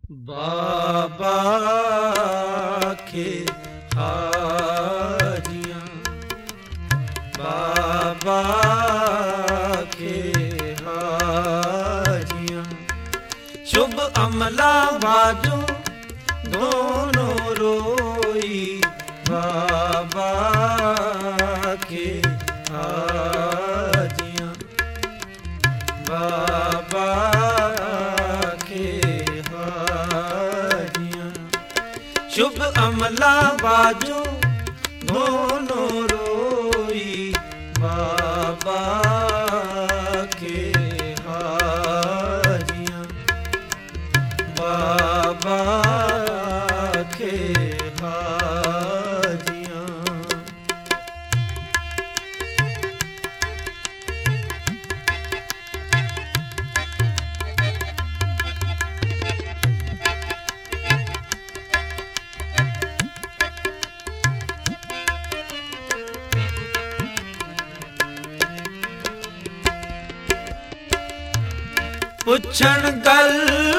बाबा के हाजियाँ, बाबा के हाजियाँ, शुभ अमला बाजू दोनों रोई, बाबा के हाजियाँ, बाबा शुभ अमला बाजू दोनों रोई, बाबा के हाजियाँ, बाबा के हाजियाँ। पुछण गल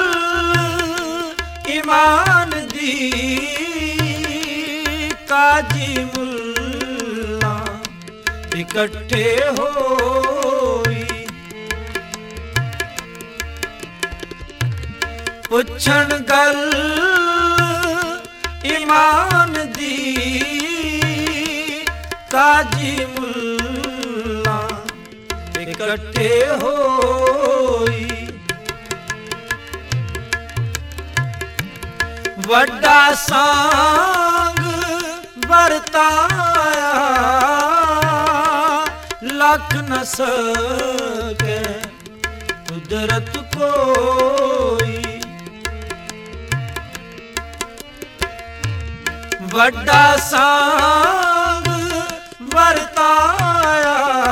ईमान दी, काजी मुल्ला इकट्ठे होई, पुछण गल ईमान दी, काजी मुल्ला इकट्ठे होई, वड्डा सांग बरताया लख न सके कुदरत कोई, वड्डा सांग बरताया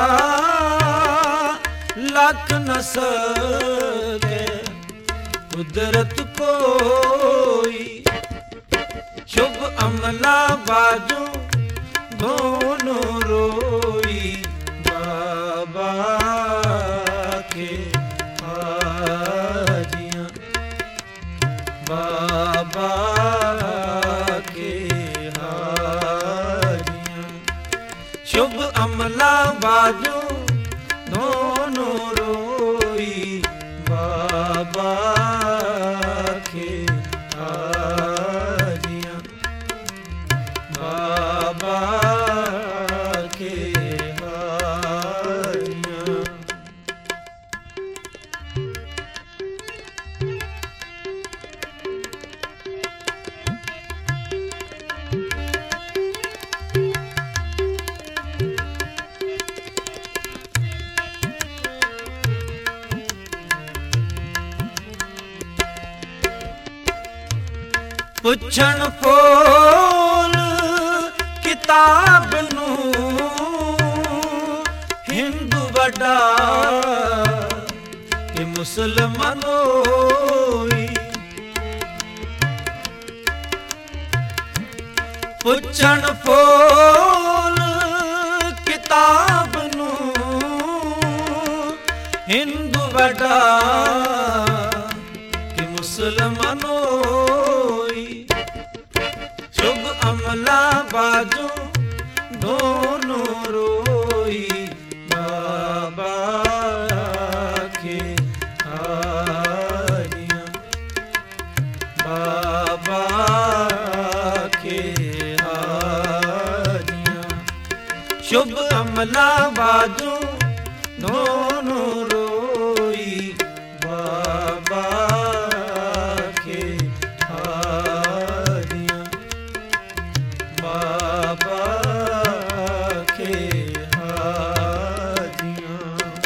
लख न सके कुदरत कोई, शुभ अमला बाजू दोनों रोई, बाबा के हाजियाँ, बाबा के हाजियाँ, शुभ अमला बाजू दोनों रोई, बाबा के हाजियाँ, बाबा के हाजियाँ। पुछण फोल किताब नूं हिंदू वड्डा कि मुसलमानोई, पुछण फोल किताब नूं हिंदू वड्डा कि मुसलमानोई, शुभ अमला बाजू दोनों रोई, बाबा के हाजियाँ, बाबा के हाजियाँ, शुभ अमला बाजू दोनों रोई, बाबा के हाजियाँ, बाबा के हाजियाँ।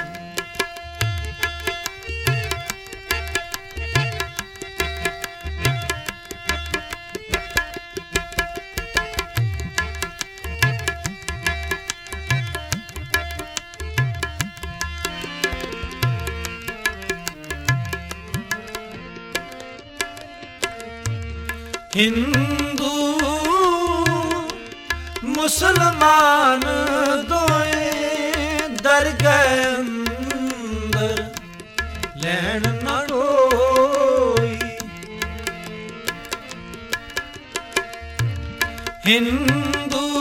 हिंदू मुसलमान दोए दरगाह अंदर लैन न रोई, हिंदू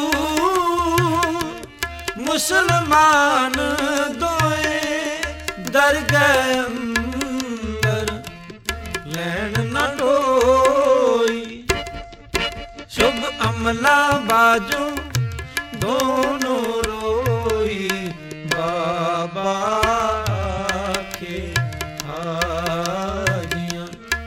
मुसलमान दोए दरगह अंदर लैन न ढोई। शुभ अमला बाजू दोनों रोई बाबा के हाजियां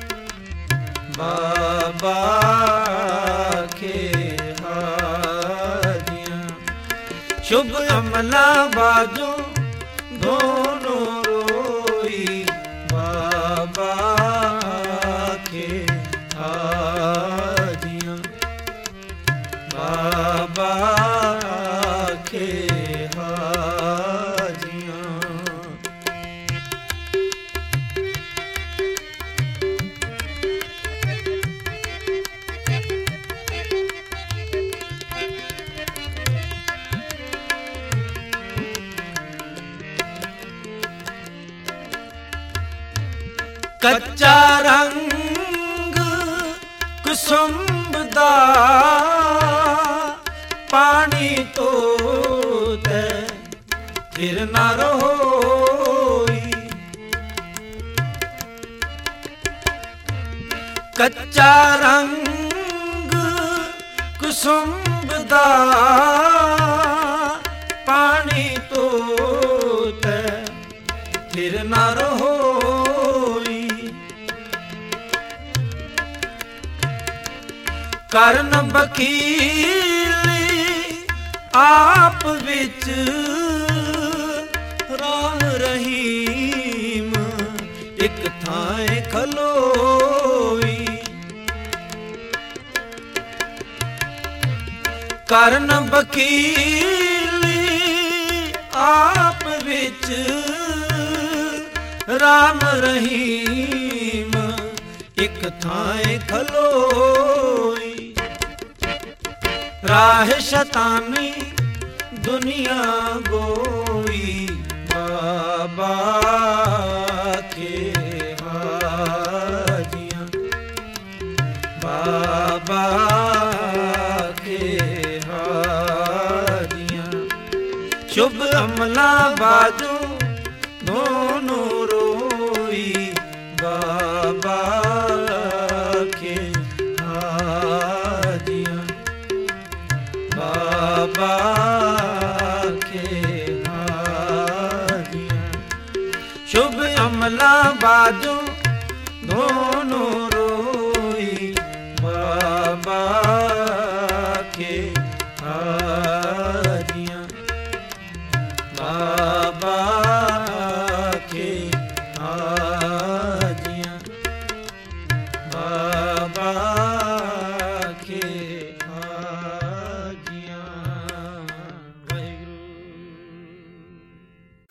बाबा के हाजियां। शुभ अमला बाजू दोनों रोई बाबा के हाजियां बाबा के हाजियां। कच्चा रंग कुसुम दा पानी तो ते फिर न रोई। कच्चा रंग कुसुम दा पानी तो ते फिर न रोई। करन बकीली आप विच राम रहीम एक थाए खलोई। करन बकीली आप विच राम रहीम एक थाए खलोई। राह शतानी दुनिया गोई बाबा के हाजियां बाबा के हाजियां। शुभ अमला बाजू